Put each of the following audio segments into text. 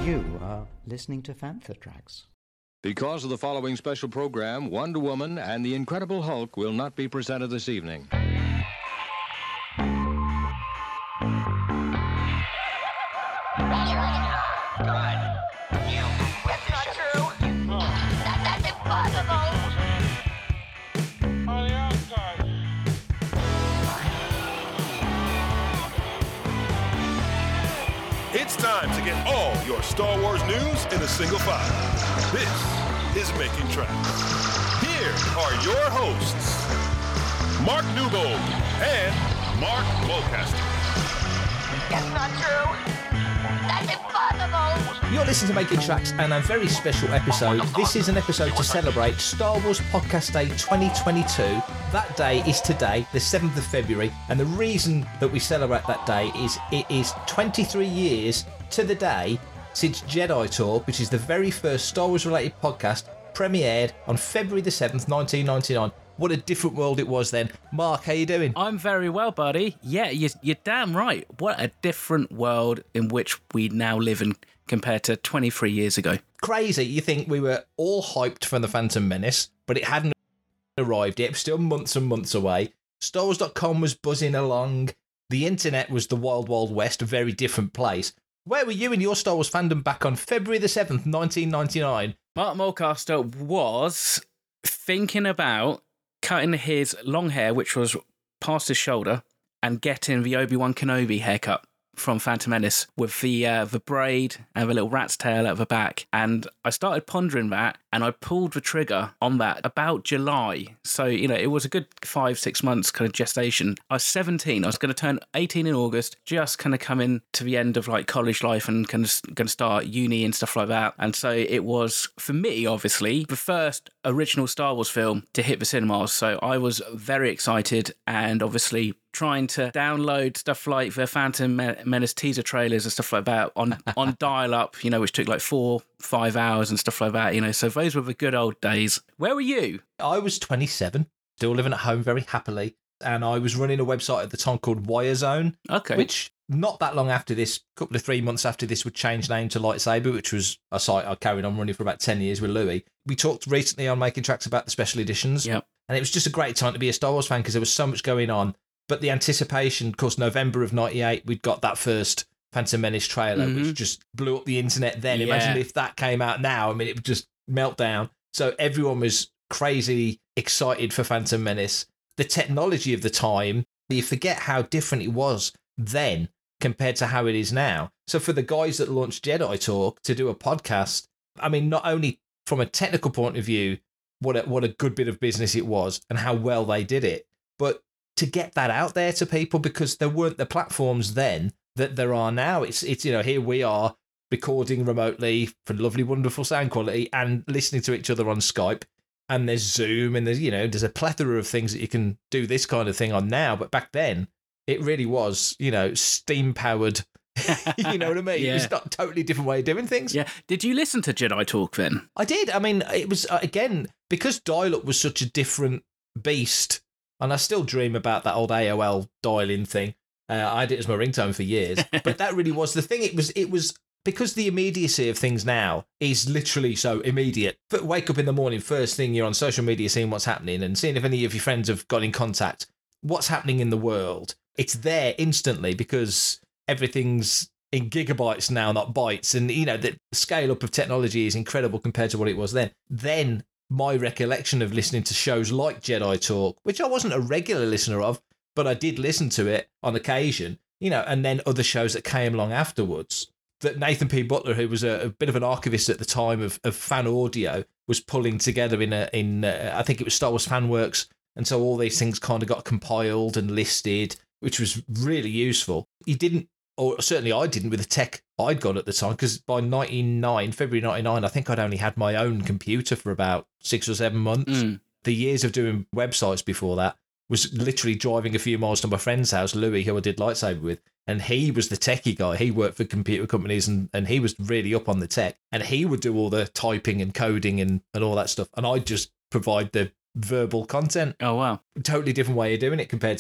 You are listening to Fantha Tracks. Because of the following special program, Wonder Woman and the Incredible Hulk will not be presented this evening. It's time to get all your Star Wars news in a single file. This is Making Tracks. Here are your hosts, Mark Newbold and Mark Mulcaster. That's not true. That's impossible. You're listening to Making Tracks and a very special episode. This is an episode to celebrate Star Wars Podcast Day 2022. That day is today, the 7th of February, and the reason that we celebrate that day is it is 23 years to the day since Jedi Talk, which is the very first Star Wars related podcast, premiered on February the 7th, 1999. What a different world it was then. Mark, how you doing? I'm very well, buddy. Yeah, you're damn right. What a different world in which we now live in compared to 23 years ago. Crazy. You think we were all hyped for The Phantom Menace, but it hadn't arrived yet. It was still months and months away. StarWars.com was buzzing along. The internet was the wild, wild west, a very different place. Where were you in your Star Wars fandom back on February the 7th, 1999? Mark Mulcaster was thinking about cutting his long hair, which was past his shoulder, and getting the Obi-Wan Kenobi haircut from Phantom Menace with the braid and the little rat's tail at the back. And I started pondering that, and I pulled the trigger on that about July. So, it was a good 5-6 months kind of gestation. I was 17. I was going to turn 18 in August, just kind of coming to the end of like college life and kind of going to start uni and stuff like that. And so it was, for me, obviously, the first original Star Wars film to hit the cinemas. So I was very excited, and obviously trying to download stuff like the Phantom Menace teaser trailers and stuff like that on dial-up, which took like 4-5 hours and stuff like that, so those were the good old days. Where were you? I was 27, still living at home very happily, and I was running a website at the time called Wirezone, which not that long after this, couple of 3 months after this, would change name to Lightsaber, which was a site I carried on running for about 10 years with Louis. We talked recently on Making Tracks about the special editions, and it was just a great time to be a Star Wars fan because there was so much going on. But the anticipation, of course, November of 98, we'd got that first Phantom Menace trailer, which just blew up the internet then. Yeah. Imagine if that came out now. I mean, it would just melt down. So everyone was crazy excited for Phantom Menace. The technology of the time, you forget how different it was then compared to how it is now. So for the guys that launched Jedi Talk to do a podcast, I mean, not only from a technical point of view, what a good bit of business it was and how well they did it, but to get that out there to people, because there weren't the platforms then that there are now. It's here we are recording remotely for lovely, wonderful sound quality and listening to each other on Skype, and there's Zoom, and there's a plethora of things that you can do this kind of thing on now. But back then, it really was, steam powered. You know what I mean? Yeah. It was not a totally different way of doing things. Yeah. Did you listen to Jedi Talk then? I did. I mean, it was, again, because dial-up was such a different beast. And I still dream about that old AOL dial-in thing. I had it as my ringtone for years. But that really was the thing. It was because the immediacy of things now is literally so immediate. But wake up in the morning, first thing you're on social media, seeing what's happening and seeing if any of your friends have got in contact. What's happening in the world? It's there instantly because everything's in gigabytes now, not bytes. And, the scale up of technology is incredible compared to what it was then. Then my recollection of listening to shows like Jedi Talk, which I wasn't a regular listener of, but I did listen to it on occasion, and then other shows that came along afterwards, that Nathan P. Butler, who was a bit of an archivist at the time of fan audio, was pulling together in I think it was Star Wars FanWorks, and so all these things kind of got compiled and listed, which was really useful. He didn't, or certainly I didn't with the tech I'd got at the time, because by February 99, I think I'd only had my own computer for about 6 or 7 months. The years of doing websites before that was literally driving a few miles to my friend's house, Louis, who I did Lightsaber with, and he was the techie guy. He worked for computer companies and he was really up on the tech, and he would do all the typing and coding and all that stuff, and I'd just provide the verbal content. Oh, wow. Totally different way of doing it compared to now.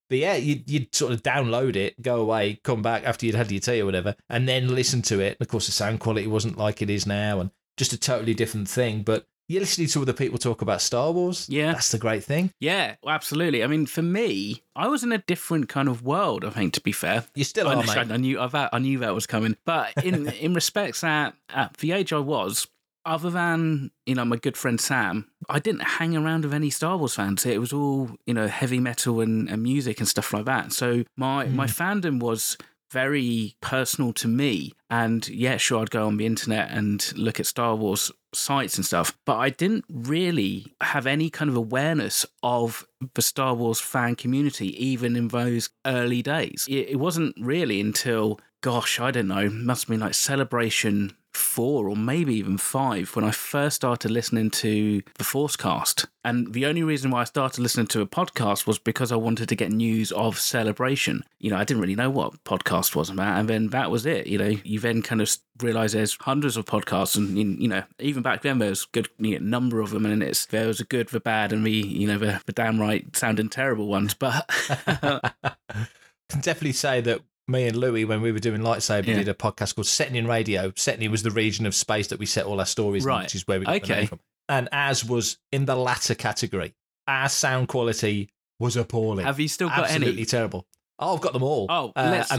But yeah, you'd sort of download it, go away, come back after you'd had your tea or whatever, and then listen to it. And of course, the sound quality wasn't like it is now, and just a totally different thing. But you're listening to other people talk about Star Wars. Yeah. That's the great thing. Yeah, absolutely. I mean, for me, I was in a different kind of world, I think, to be fair. You still are, mate. I knew that was coming. But in respects at the age I was, other than, my good friend Sam, I didn't hang around with any Star Wars fans. It was all, heavy metal and music and stuff like that. So my fandom was very personal to me. And yeah, sure, I'd go on the internet and look at Star Wars sites and stuff, but I didn't really have any kind of awareness of the Star Wars fan community, even in those early days. It wasn't really until, gosh, I don't know, must have been like Celebration 4 or maybe even 5 when I first started listening to the Forcecast. And the only reason why I started listening to a podcast was because I wanted to get news of Celebration. I didn't really know what podcast was about, and then that was it. You then kind of realise there's hundreds of podcasts, and even back then there was a good number of them, and there was a good, the bad, and the downright sounding terrible ones. But can definitely say that me and Louis, when we were doing Lightsaber, did a podcast called Setting in Radio. Setting was the region of space that we set all our stories in, which is where we got the name from. And ours was in the latter category. Our sound quality was appalling. Have you still got Absolutely any? terrible. Oh, I've got them all. Oh,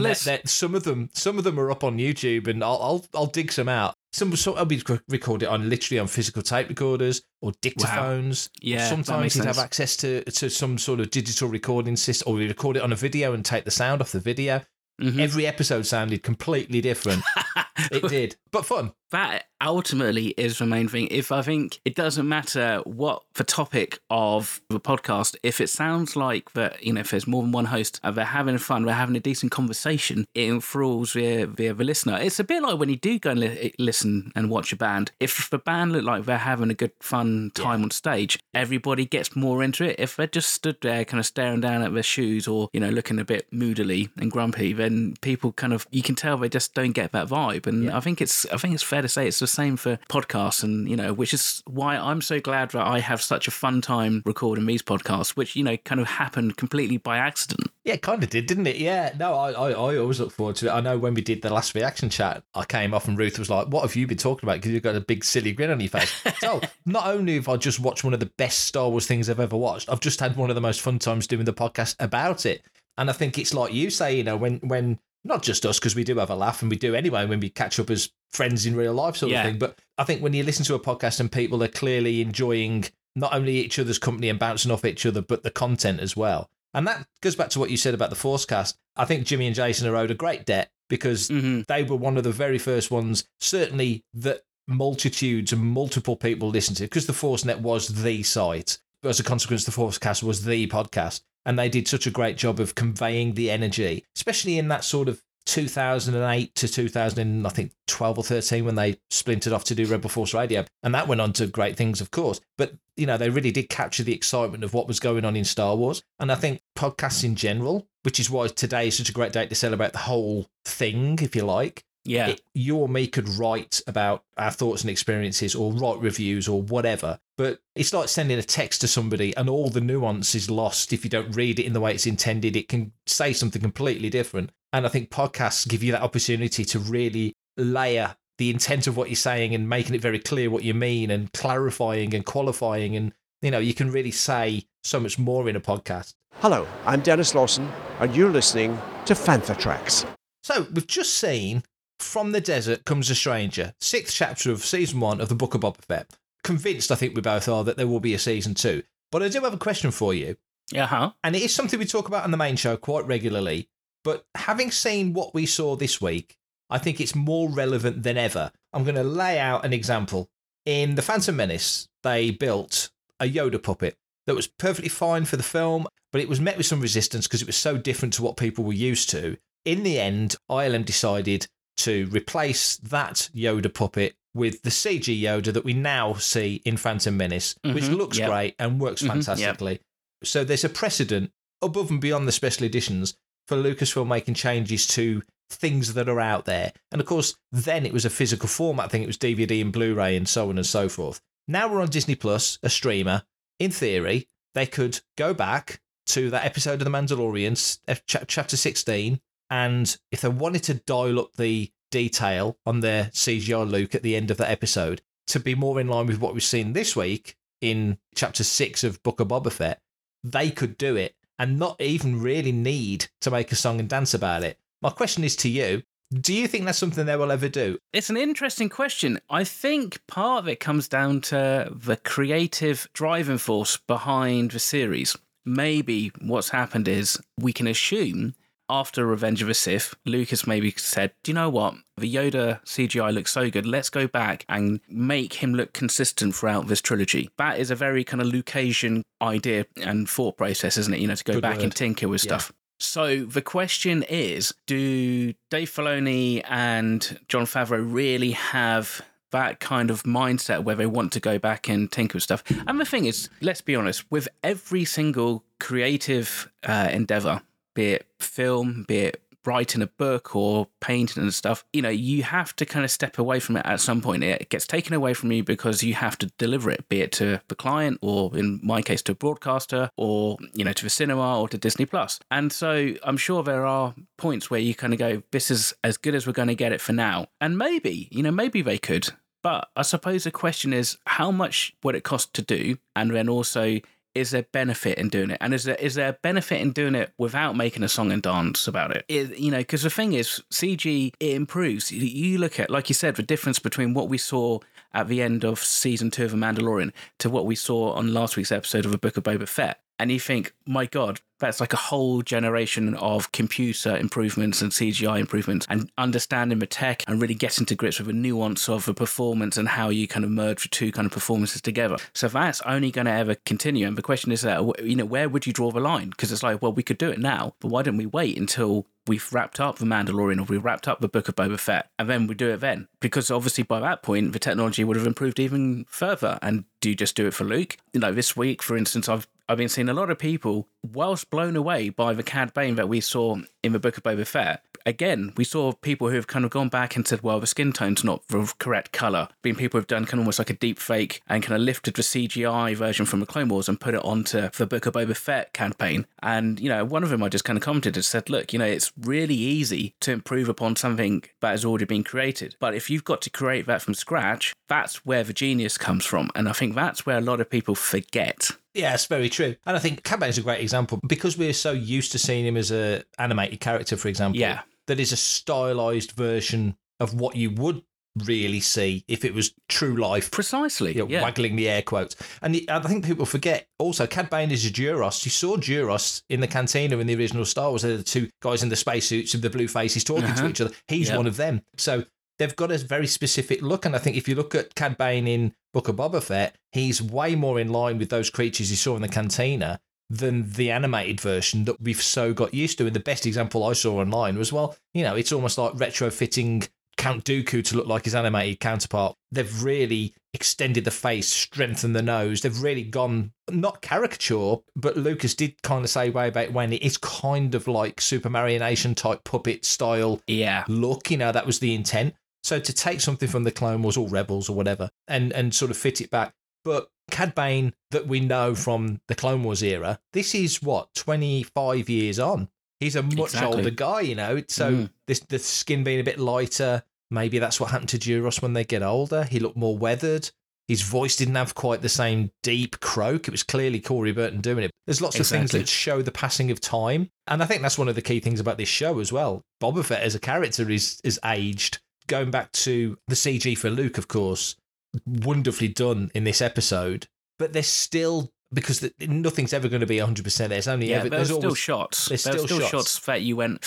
some of them are up on YouTube, and I'll dig some out. Some we record it literally on physical tape recorders or dictaphones. Wow. Yeah, sometimes you'd have access to some sort of digital recording system, or we record it on a video and take the sound off the video. Mm-hmm. Every episode sounded completely different. It did, but fun. That ultimately is the main thing. I think it doesn't matter what the topic of the podcast, if it sounds like that, if there's more than one host, they're having fun, they're having a decent conversation, it enthralls the listener. It's a bit like when you do go and listen and watch a band. If the band look like they're having a good fun time on stage, everybody gets more into it. If they're just stood there kind of staring down at their shoes or, looking a bit moodily and grumpy, then people you can tell they just don't get that vibe. And I think it's fair to say it's the same for podcasts, and which is why I'm so glad that I have such a fun time recording these podcasts, which kind of happened completely by accident. Yeah, it kind of did, didn't it? Yeah, no, I always look forward to it. I know when we did the last reaction chat, I came off and Ruth was like, "What have you been talking about?" Because you've got a big silly grin on your face. So not only have I just watched one of the best Star Wars things I've ever watched, I've just had one of the most fun times doing the podcast about it. And I think it's like you say, when not just us, because we do have a laugh, and we do anyway when we catch up as friends in real life sort of thing. But I think when you listen to a podcast and people are clearly enjoying not only each other's company and bouncing off each other, but the content as well. And that goes back to what you said about the Forcecast. I think Jimmy and Jason are owed a great debt because they were one of the very first ones, certainly that multitudes and multiple people listened to, because the ForceNet was the site. But as a consequence, the Forcecast was the podcast. And they did such a great job of conveying the energy, especially in that sort of 2008 to 2012 or 13 when they splintered off to do Rebel Force Radio. And that went on to great things, of course. But, they really did capture the excitement of what was going on in Star Wars. And I think podcasts in general, which is why today is such a great day to celebrate the whole thing, if you like. Yeah. You or me could write about our thoughts and experiences or write reviews or whatever. But it's like sending a text to somebody and all the nuance is lost if you don't read it in the way it's intended. It can say something completely different. And I think podcasts give you that opportunity to really layer the intent of what you're saying and making it very clear what you mean and clarifying and qualifying. And, you can really say so much more in a podcast. Hello, I'm Dennis Lawson, and you're listening to Fantha Tracks. So we've just seen From the Desert Comes a Stranger, 6th chapter of season 1 of the Book of Boba Fett. Convinced, I think we both are, that there will be a season 2. But I do have a question for you. Uh-huh. And it is something we talk about on the main show quite regularly. But having seen what we saw this week, I think it's more relevant than ever. I'm going to lay out an example. In The Phantom Menace, they built a Yoda puppet that was perfectly fine for the film, but it was met with some resistance because it was so different to what people were used to. In the end, ILM decided to replace that Yoda puppet with the CG Yoda that we now see in Phantom Menace, which looks great and works fantastically. Yep. So there's a precedent above and beyond the special editions for Lucasfilm making changes to things that are out there. And of course, then it was a physical format. I think it was DVD and Blu-ray and so on and so forth. Now we're on Disney Plus, a streamer. In theory, they could go back, to that episode of The Mandalorian, chapter 16, and if they wanted to dial up the detail on their CGI Luke at the end of that episode to be more in line with what we've seen this week in chapter 6 of Book of Boba Fett, they could do it and not even really need to make a song and dance about it. My question is to you, do you think that's something they will ever do? It's an interesting question. I think part of it comes down to the creative driving force behind the series. Maybe what's happened is we can assume after Revenge of the Sith, Lucas maybe said, do you know what? The Yoda CGI looks so good. Let's go back and make him look consistent throughout this trilogy. That is a very kind of Lucasian idea and thought process, isn't it? To go Good back word. and tinker with stuff. So the question is, do Dave Filoni and Jon Favreau really have that kind of mindset where they want to go back and tinker with stuff? And the thing is, let's be honest, with every single creative endeavor, be it film, be it writing a book or painting and stuff, you have to kind of step away from it at some point. It gets taken away from you because you have to deliver it, be it to the client or, in my case, to a broadcaster or, to the cinema or to Disney+. And so I'm sure there are points where you kind of go, this is as good as we're going to get it for now. And maybe they could. But I suppose the question is, how much would it cost to do? And then also, is there benefit in doing it? And is there a benefit in doing it without making a song and dance about it? Because the thing is, CG, it improves. You look at, like you said, the difference between what we saw at the end of season 2 of The Mandalorian to what we saw on last week's episode of A Book of Boba Fett. And you think, my God, that's like a whole generation of computer improvements and CGI improvements and understanding the tech and really getting to grips with the nuance of the performance and how you kind of merge the two kind of performances together. So that's only going to ever continue. And the question is that, where would you draw the line? Because it's like, well, we could do it now, but why don't we wait until we've wrapped up The Mandalorian or we've wrapped up The Book of Boba Fett and then we do it then? Because obviously by that point, the technology would have improved even further. And do you just do it for Luke? This week, for instance, I've been seeing a lot of people, whilst blown away by the Cad Bane that we saw in The Book of Boba Fett, again, we saw people who have kind of gone back and said, well, the skin tone's not the correct colour. Being people who've done kind of almost like a deep fake and kind of lifted the CGI version from the Clone Wars and put it onto The Book of Boba Fett campaign. And, one of them I just kind of commented and said, look, it's really easy to improve upon something that has already been created. But if you've got to create that from scratch, that's where the genius comes from. And I think that's where a lot of people forget. Yeah, it's very true. And I think Cad Bane is a great example because we're so used to seeing him as an animated character, for example. Yeah. That is a stylized version of what you would really see if it was true life. Precisely. Yeah. Waggling the air quotes. And I think people forget also, Cad Bane is a Duros. You saw Duros in the cantina in the original Star Wars. They're the two guys in the spacesuits with the blue faces talking to each other. He's one of them. So they've got a very specific look. And I think if you look at Cad Bane in Book of Boba Fett, he's way more in line with those creatures you saw in the cantina than the animated version that we've so got used to. And the best example I saw online was, it's almost like retrofitting Count Dooku to look like his animated counterpart. They've really extended the face, strengthened the nose. They've really gone, not caricature, but Lucas did kind of say way back when it's kind of like Super Mario Nation type puppet style look. That was the intent. So to take something from the Clone Wars or Rebels or whatever and sort of fit it back. But Cad Bane that we know from the Clone Wars era, this is 25 years on. He's a much older guy, So the skin being a bit lighter, maybe that's what happened to Duros when they get older. He looked more weathered. His voice didn't have quite the same deep croak. It was clearly Corey Burton doing it. There's lots of things that show the passing of time. And I think that's one of the key things about this show as well. Boba Fett as a character is aged. Going back to the CG for Luke, of course, wonderfully done in this episode. But there's still, because nothing's ever going to be 100%. There's only there's still shots. There's still shots that you went,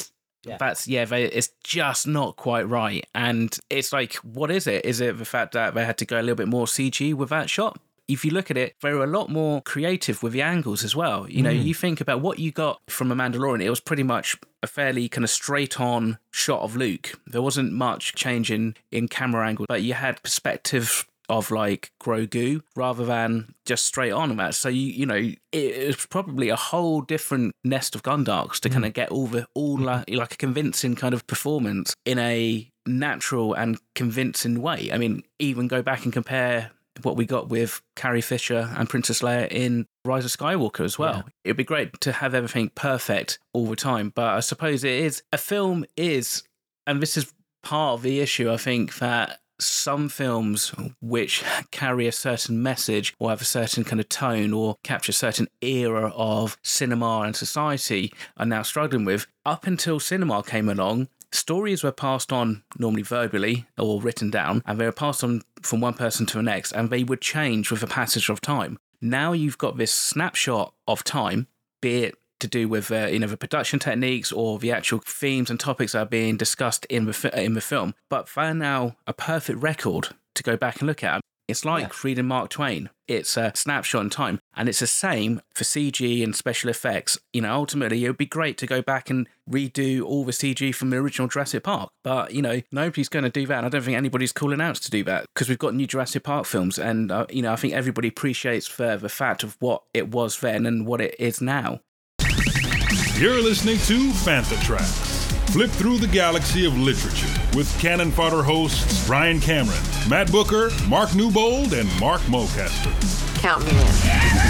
it's just not quite right. And it's like, what is it? Is it the fact that they had to go a little bit more CG with that shot? If you look at it, they were a lot more creative with the angles as well. You think about what you got from The Mandalorian, it was pretty much a fairly kind of straight-on shot of Luke. There wasn't much change in camera angle, but you had perspective of like Grogu rather than just straight on that. So it was probably a whole different nest of Gondarks to kind of get all like a convincing kind of performance in a natural and convincing way. I mean, even go back and compare what we got with Carrie Fisher and Princess Leia in Rise of Skywalker as well. Yeah. It'd be great to have everything perfect all the time, but I suppose a film is, and this is part of the issue, I think, that some films which carry a certain message or have a certain kind of tone or capture a certain era of cinema and society are now struggling with. Up until cinema came along, stories were passed on normally verbally or written down, and they were passed on from one person to the next, and they would change with the passage of time. Now you've got this snapshot of time, be it to do with the production techniques or the actual themes and topics that are being discussed in the film, but they're now a perfect record to go back and look at. It's like reading Mark Twain. It's a snapshot in time, and it's the same for CG and special effects. Ultimately, it would be great to go back and redo all the CG from the original Jurassic Park, but nobody's going to do that, and I don't think anybody's calling out to do that because we've got new Jurassic Park films, and I think everybody appreciates the fact of what it was then and what it is now. You're listening to Fantha Tracks. Flip through the galaxy of literature with Cannon Fodder hosts Brian Cameron, Matt Booker, Mark Newbold, and Mark Mulcaster. Count me in.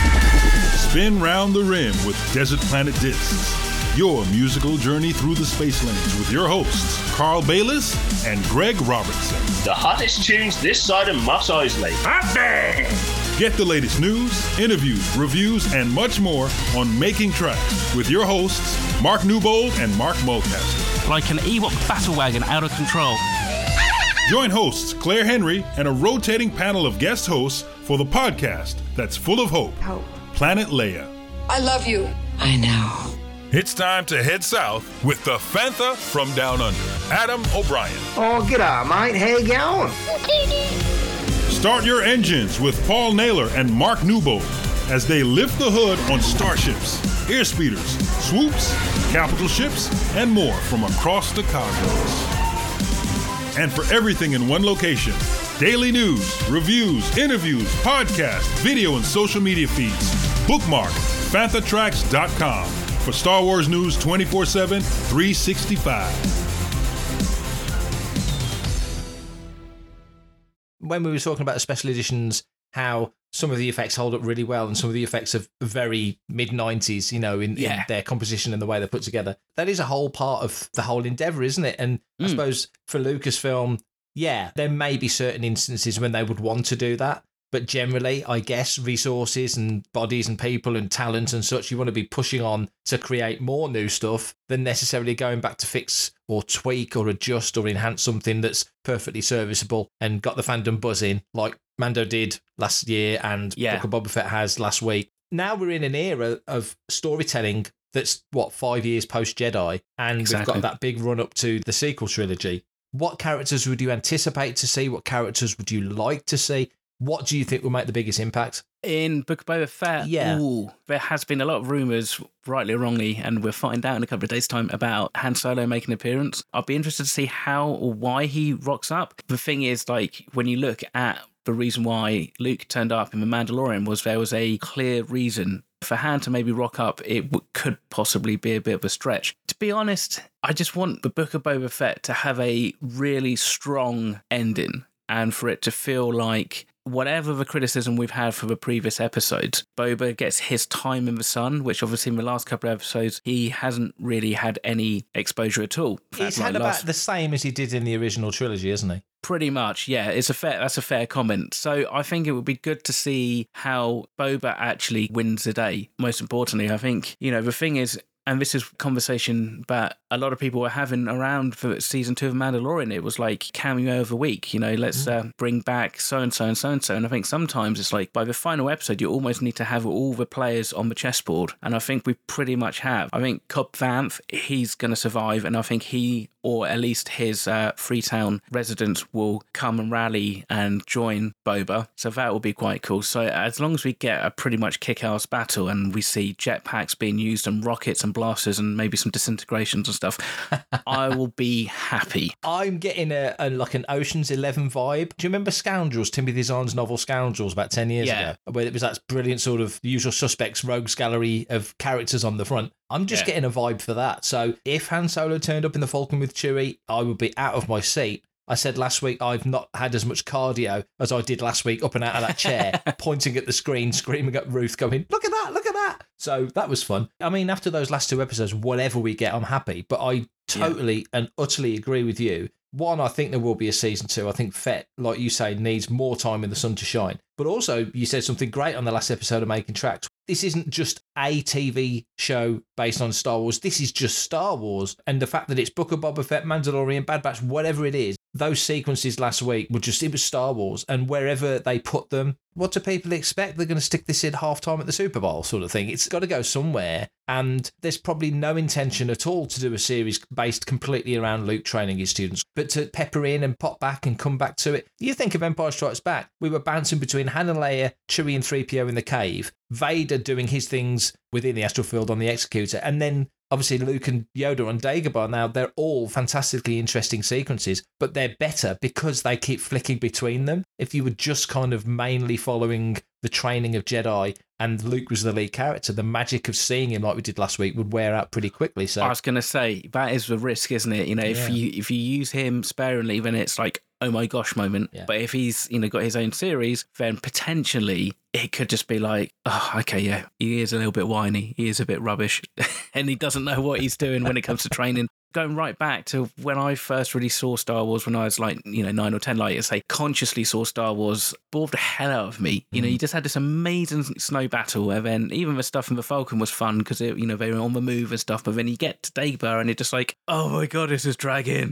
Spin round the rim with Desert Planet Discs. Your musical journey through the space lanes with your hosts, Carl Bayless and Greg Robertson. The hottest tunes this side of Mos Eisley. Get the latest news, interviews, reviews, and much more on Making Tracks with your hosts, Mark Newbold and Mark Mulcaster. Like an Ewok battle wagon out of control. Join hosts Claire Henry and a rotating panel of guest hosts for the podcast that's full of hope. Planet Leia. I love you. I know. It's time to head south with the Fantha from Down Under, Adam O'Brien. Oh, g'day, mate. How you going? Start your engines with Paul Naylor and Mark Newbold as they lift the hood on starships, airspeeders, swoops, capital ships, and more from across the cosmos. And for everything in one location, daily news, reviews, interviews, podcasts, video, and social media feeds. Bookmark FanthaTracks.com for Star Wars news 24/7, 365. When we were talking about the special editions, how some of the effects hold up really well and some of the effects are very mid-90s, in their composition and the way they're put together. That is a whole part of the whole endeavour, isn't it? And I suppose for Lucasfilm, there may be certain instances when they would want to do that. But generally, I guess, resources and bodies and people and talent and such, you want to be pushing on to create more new stuff than necessarily going back to fix or tweak or adjust or enhance something that's perfectly serviceable and got the fandom buzzing, like Mando did last year and Book of Boba Fett has last week. Now we're in an era of storytelling that's, 5 years post-Jedi, and we've got that big run-up to the sequel trilogy. What characters would you anticipate to see? What characters would you like to see? What do you think will make the biggest impact? In Book of Boba Fett, there has been a lot of rumours, rightly or wrongly, and we'll find out in a couple of days' time about Han Solo making an appearance. I'll be interested to see how or why he rocks up. The thing is, when you look at the reason why Luke turned up in The Mandalorian, there was a clear reason. For Han to maybe rock up, it could possibly be a bit of a stretch. To be honest, I just want the Book of Boba Fett to have a really strong ending and for it to feel like whatever the criticism we've had for the previous episodes, Boba gets his time in the sun, which obviously in the last couple of episodes, he hasn't really had any exposure at all. He's had about the same as he did in the original trilogy, hasn't he? Pretty much, yeah. That's a fair comment. So I think it would be good to see how Boba actually wins the day. Most importantly, I think, the thing is, and this is conversation that a lot of people were having around for season 2 of Mandalorian. It was like cameo of the week, let's bring back so-and-so and so-and-so. And I think sometimes it's like by the final episode, you almost need to have all the players on the chessboard. And I think we pretty much have. I think Cobb Vanth, he's going to survive. And I think he, or at least his Freetown residents, will come and rally and join Boba. So that will be quite cool. So as long as we get a pretty much kick-ass battle and we see jetpacks being used and rockets and blasters and maybe some disintegrations and stuff, I will be happy. I'm getting like an Ocean's 11 vibe. Do you remember Scoundrels, Timothy Zahn's novel Scoundrels, about 10 years ago? Where it was that brilliant sort of Usual Suspects rogues gallery of characters on the front. I'm just getting a vibe for that. So if Han Solo turned up in the Falcon with Chewie, I would be out of my seat. I said last week I've not had as much cardio as I did last week up and out of that chair, pointing at the screen, screaming at Ruth, going, look at that, So that was fun. I mean, after those last 2 episodes, whatever we get, I'm happy. But I totally and utterly agree with you. One, I think there will be a season 2. I think Fett, like you say, needs more time in the sun to shine. But also, you said something great on the last episode of Making Tracks. This isn't just a TV show based on Star Wars. This is just Star Wars. And the fact that it's Book of Boba Fett, Mandalorian, Bad Batch, whatever it is, those sequences last week were just, it was Star Wars. And wherever they put them, what do people expect? They're going to stick this in halftime at the Super Bowl sort of thing. It's got to go somewhere. And there's probably no intention at all to do a series based completely around Luke training his students, but to pepper in and pop back and come back to it. You think of Empire Strikes Back, we were bouncing between Han and Leia, Chewie and 3PO in the cave, Vader doing his things within the astral field on the Executor, and then obviously Luke and Yoda on Dagobah. Now, they're all fantastically interesting sequences, but they're better because they keep flicking between them. If you were just kind of mainly following the training of Jedi and Luke was the lead character, the magic of seeing him like we did last week would wear out pretty quickly. So I was going to say, that is the risk, isn't it? You know, if you use him sparingly, then it's like, oh my gosh moment. Yeah. But if he's, you know, got his own series, then potentially it could just be like, oh, okay, yeah, he is a little bit whiny, he is a bit rubbish, and he doesn't know what he's doing when it comes to training. Going right back to when I first really saw Star Wars when I was like, 9 or 10, like I say, consciously saw Star Wars, bored the hell out of me. You know, you just had this amazing snow battle, and then even the stuff in the Falcon was fun because, they were on the move and stuff, but then you get to Dagobah and it's just like, oh my God, this is dragging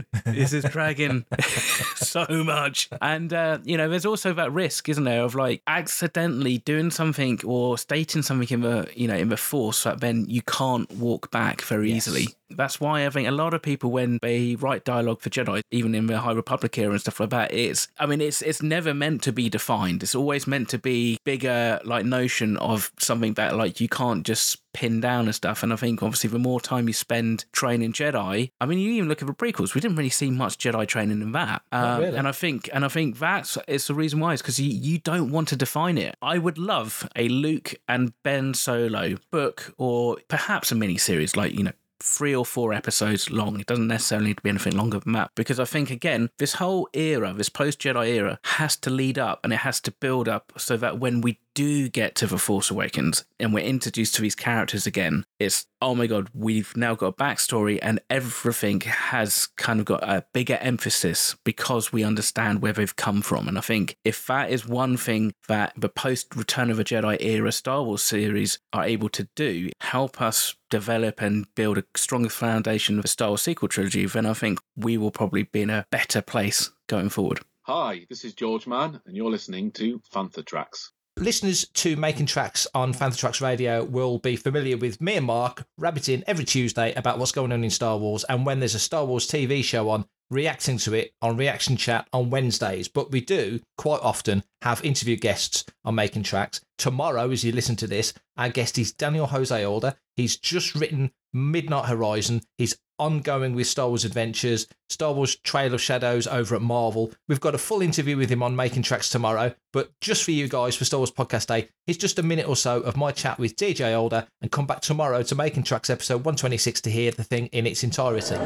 so much. And, there's also that risk, isn't there, of like accidentally doing something or stating something in the Force that then you can't walk back very easily. That's why I think a lot of people, when they write dialogue for Jedi, even in the High Republic era and stuff like that, it's never meant to be defined. It's always meant to be bigger, like, notion of something that, like, you can't just pin down and stuff. And I think, obviously, the more time you spend training Jedi, I mean, you even look at the prequels, we didn't really see much Jedi training in that. Really. And I think it's the reason why, is because you don't want to define it. I would love a Luke and Ben Solo book, or perhaps a mini-series, like, 3 or 4 episodes long. It doesn't necessarily need to be anything longer than that, because I think, again, this whole era, this post-Jedi era, has to lead up and it has to build up so that when we do get to The Force Awakens and we're introduced to these characters again, it's, oh my God, we've now got a backstory and everything has kind of got a bigger emphasis because we understand where they've come from. And I think if that is one thing that the post-Return of the Jedi era Star Wars series are able to do, help us develop and build a stronger foundation of a Star Wars sequel trilogy, then I think we will probably be in a better place going forward. Hi, this is George Mann, and you're listening to Fantha Tracks. Listeners to Making Tracks on Fantha Tracks Radio will be familiar with me and Mark rabbiting every Tuesday about what's going on in Star Wars, and when there's a Star Wars TV show on, reacting to it on Reaction Chat on Wednesdays. But we do quite often have interview guests on Making Tracks. Tomorrow, as you listen to this, our guest is Daniel Jose Alder. He's just written Midnight Horizon. He's ongoing with Star Wars Adventures, Star Wars Trail of Shadows over at Marvel. We've got a full interview with him on Making Tracks tomorrow, but just for you guys for Star Wars Podcast Day, it's just a minute or so of my chat with DJ Alder, and come back tomorrow to Making Tracks episode 126 to hear the thing in its entirety.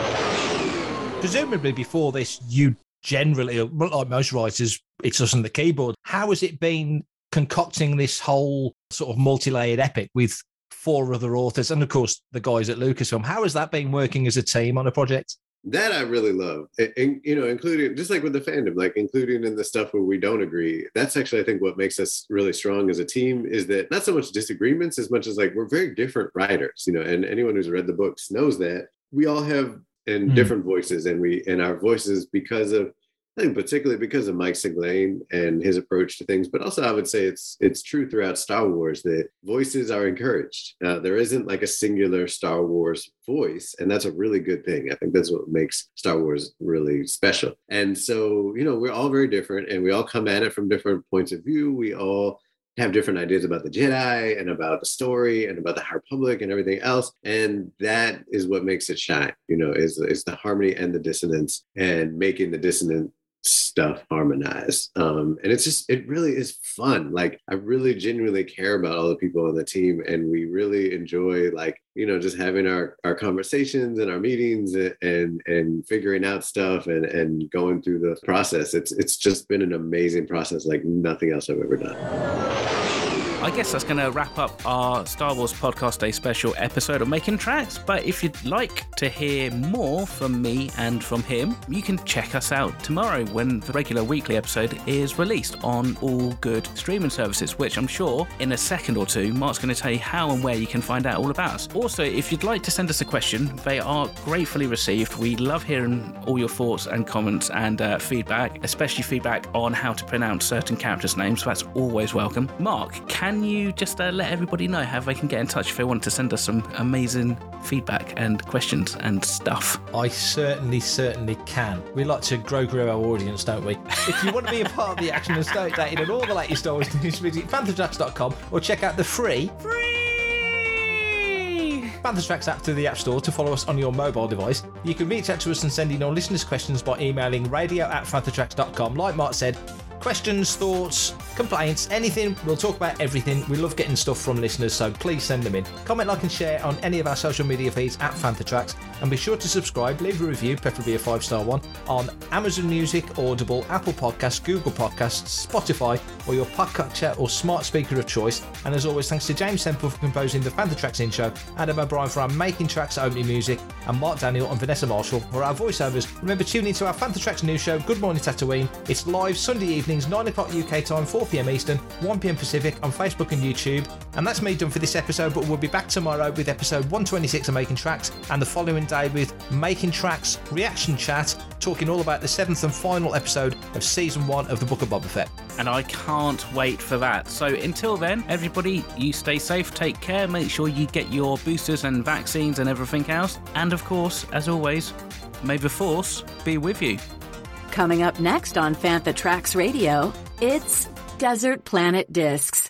Presumably before this, you generally, like most writers, it's just on the keyboard. How has it been concocting this whole sort of multi-layered epic with 4 other authors and, of course, the guys at Lucasfilm? How has that been working as a team on a project? That I really love, and including, just like with the fandom, like including in the stuff where we don't agree. That's actually, I think, what makes us really strong as a team, is that not so much disagreements as much as like we're very different writers, and anyone who's read the books knows that we all have different voices, and our voices, because of, I think particularly because of Mike Siglain and his approach to things, but also I would say it's true throughout Star Wars that voices are encouraged. There isn't like a singular Star Wars voice, and that's a really good thing. I think that's what makes Star Wars really special. And so, we're all very different, and we all come at it from different points of view. We all have different ideas about the Jedi and about the story and about the High Republic and everything else. And that is what makes it shine, is the harmony and the dissonance, and making the dissonant stuff harmonize. And it really is fun. Like, I really genuinely care about all the people on the team, and we really enjoy, like, just having our conversations and our meetings and figuring out stuff and going through the process. It's just been an amazing process, like nothing else I've ever done. I guess that's going to wrap up our Star Wars Podcast Day special episode of Making Tracks. But if you'd like to hear more from me and from him, you can check us out tomorrow when the regular weekly episode is released on all good streaming services, which I'm sure in a second or two, Mark's going to tell you how and where you can find out all about us. Also, if you'd like to send us a question, they are gratefully received. We love hearing all your thoughts and comments and feedback, especially feedback on how to pronounce certain characters' names. So that's always welcome. Mark, can you just let everybody know how they can get in touch if they want to send us some amazing feedback and questions and stuff? I certainly can. We like to grow our audience, don't we? If you want to be a part of the action and stay updated on all the latest Star Wars news, visit panthertracks.com or check out the free Panther Tracks app through the App Store to follow us on your mobile device. You can reach out to us and send in your listeners' questions by emailing radio@panthertracks.com. Like Mark said, questions, thoughts, complaints, anything. We'll talk about everything. We love getting stuff from listeners, so please send them in. Comment, like and share on any of our social media feeds @PantherTracks, and be sure to subscribe, leave a review, preferably a 5-star one, on Amazon Music, Audible, Apple Podcasts, Google Podcasts, Spotify, or your podcatcher or smart speaker of choice. And as always, thanks to James Semple for composing the Panther Tracks intro, Adam O'Brien for our Making Tracks opening music, and Mark Daniel and Vanessa Marshall for our voiceovers. Remember, tune into our Panther Tracks news show, Good Morning Tatooine. It's live Sunday evenings, 9 o'clock UK time, 4 p.m. Eastern, 1 p.m. Pacific on Facebook and YouTube. And that's me done for this episode, but we'll be back tomorrow with episode 126 of Making Tracks, and the following day with Making Tracks Reaction Chat, talking all about the 7th and final episode of Season 1 of the Book of Boba Fett. And I can't wait for that. So until then, everybody, you stay safe, take care, make sure you get your boosters and vaccines and everything else. And of course, as always, may the Force be with you. Coming up next on Fantha Tracks Radio, it's Desert Planet Discs.